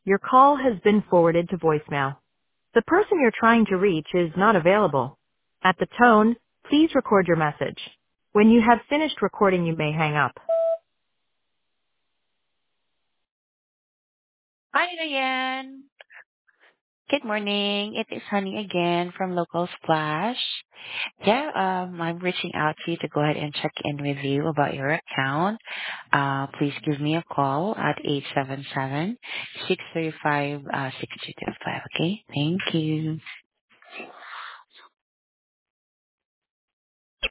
Your call has been forwarded to voicemail. The person you're trying to reach is not available. At the tone, please record your message. When you have finished recording, you may hang up. Hi, Ryan. Good morning. It is Honey again from Local Splash. I'm reaching out to you to go ahead and check in with you about your account. Please give me a call at 877-635-6225, okay? Thank you.